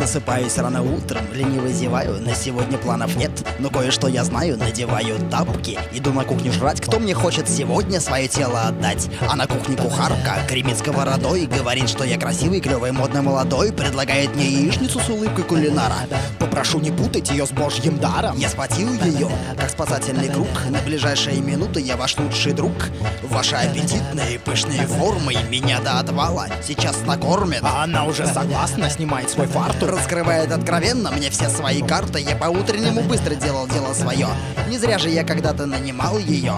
Просыпаюсь рано утром, лениво зеваю. На сегодня планов нет, но кое-что я знаю. Надеваю тапки, иду на кухню жрать. Кто мне хочет сегодня свое тело отдать? А на кухне кухарка гремит сковородой. Говорит, что я красивый, клевый, модный, молодой. Предлагает мне яичницу с улыбкой кулинара. Попрошу не путать ее с божьим даром. Я схватил ее, как спасательный круг. На ближайшие минуты я ваш лучший друг. Ваши аппетитные пышные формы меня до отвала сейчас накормят. А она уже согласна, снимает свой фартук. Раскрывает откровенно мне все свои карты. Я по-утреннему быстро делал дело свое. Не зря же я когда-то нанимал ее.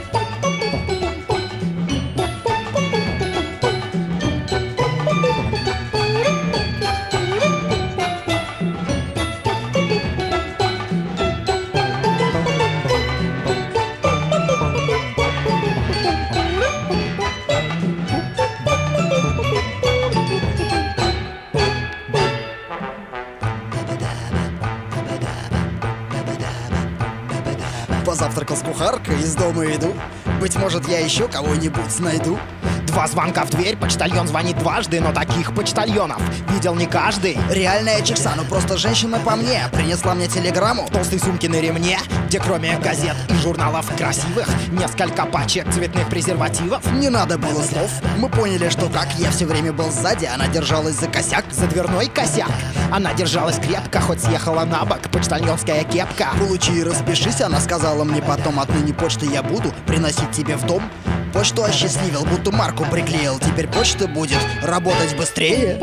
Позавтракал с кухаркой, из дома иду. Быть может, я еще кого-нибудь найду. 2 звонка в дверь, почтальон звонит дважды, но таких почтальонов видел не каждый. Реальная чикса, ну просто женщина по мне принесла мне телеграмму. В толстой сумке на ремне, где кроме газет и журналов красивых несколько пачек цветных презервативов. Не надо было слов, мы поняли, что как. Я все время был сзади, она держалась за косяк. За дверной косяк она держалась крепко, хоть съехала на бок почтальонская кепка. Получи и распишись, она сказала мне потом. Отныне почты я буду приносить тебе в дом. Почту осчастливил, будто марку приклеил. Теперь почта будет работать быстрее.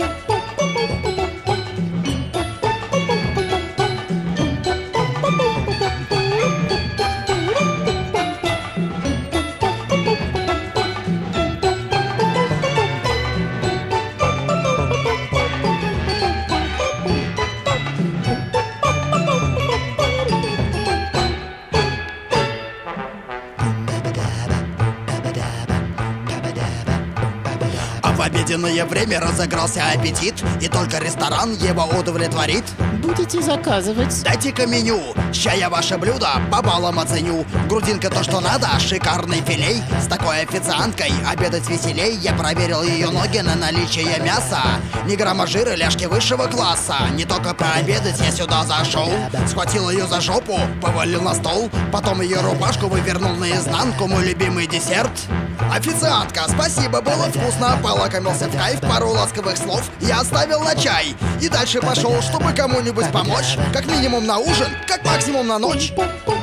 В обеденное время разыгрался аппетит, и только ресторан его удовлетворит. Будете заказывать? Дайте-ка меню, ща я ваше блюдо по баллам оценю. Грудинка то, что надо, шикарный филей. С такой официанткой обедать веселей. Я проверил ее ноги на наличие мяса. Ни грамма жира, ляжки высшего класса. Не только пообедать я сюда зашел. Схватил ее за жопу, повалил на стол. Потом ее рубашку вывернул наизнанку. Мой любимый десерт. Официантка, спасибо, было вкусно. Полакомился в кайф, пару ласковых слов я оставил на чай. И дальше пошел, чтобы кому-нибудь помочь. Как минимум на ужин, как максимум на ночь.